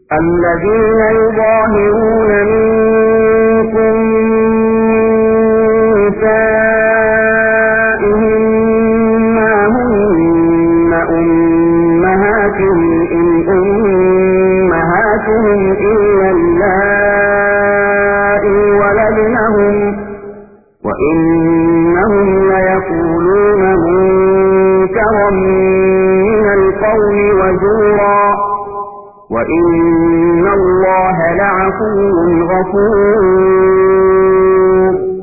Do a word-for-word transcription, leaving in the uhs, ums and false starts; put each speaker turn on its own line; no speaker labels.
الذين يظاهرون منكم نسائهم ما هن أمهاتهم إن أمهاتهم إلا اللائي ولدنهم وإنهم ليقولون منكرا من القول وزورا وإن الله لعفو غفور